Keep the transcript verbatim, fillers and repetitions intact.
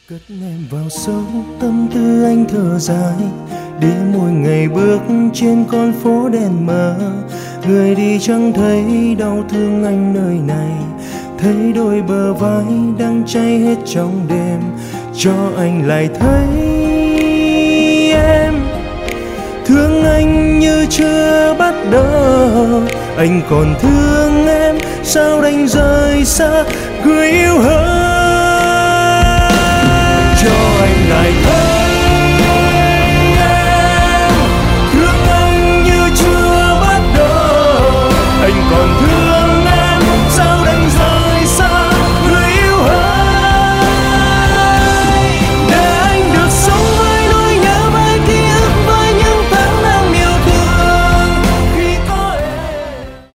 Cất em vào sâu tâm tư anh thở dài, để mỗi ngày bước trên con phố đèn mờ. Người đi chẳng thấy đau thương anh nơi này, thấy đôi bờ vai đang cháy hết trong đêm. Cho anh lại thấy em thương anh như chưa bắt đầu. Anh còn thương em, sao đành rời xa người yêu hơn.